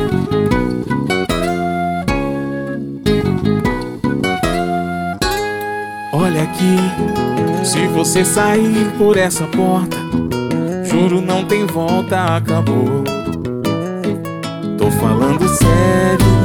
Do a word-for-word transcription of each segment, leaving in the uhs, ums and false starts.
Olha aqui, se você sair por essa porta, juro não tem volta, acabou. Tô falando sério.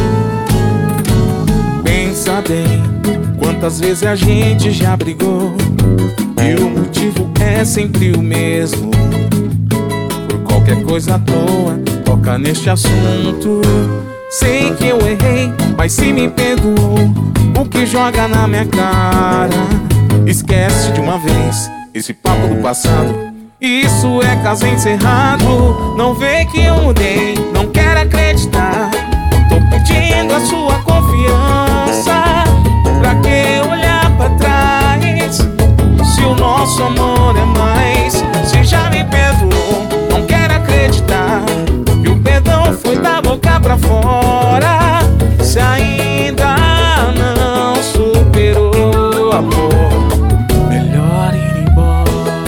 Pensa bem, quantas vezes a gente já brigou e o motivo é sempre o mesmo. Por qualquer coisa à toa, toca neste assunto. Sei que eu errei, mas se me perdoou, o que joga na minha cara? Esquece de uma vez esse papo do passado. Isso é caso encerrado. Não vê que eu mudei, não quero acreditar. Tô pedindo a sua confiança. Pra que olhar pra trás, se o nosso amor é mais? Se já me perdoou, não quero acreditar que o perdão foi da boca pra fora. Se ainda não superou, amor, melhor ir embora.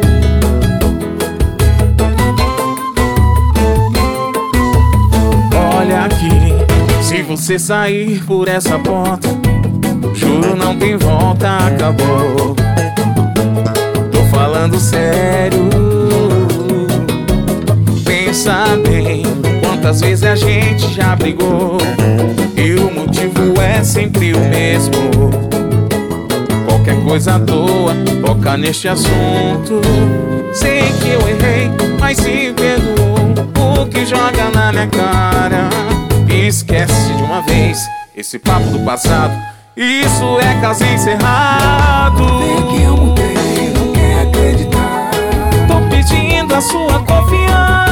Olha aqui, se você sair por essa porta, juro não tem volta, acabou. Tô falando sério. Pensa bem, quantas vezes a gente já brigou e o motivo é sempre o mesmo. Qualquer coisa à toa, toca neste assunto. Sei que eu errei, mas se perdoou, o que joga na minha cara? Esquece de uma vez esse papo do passado. Isso é caso encerrado. Vê que eu mudei, não quer acreditar. Tô pedindo a sua confiança.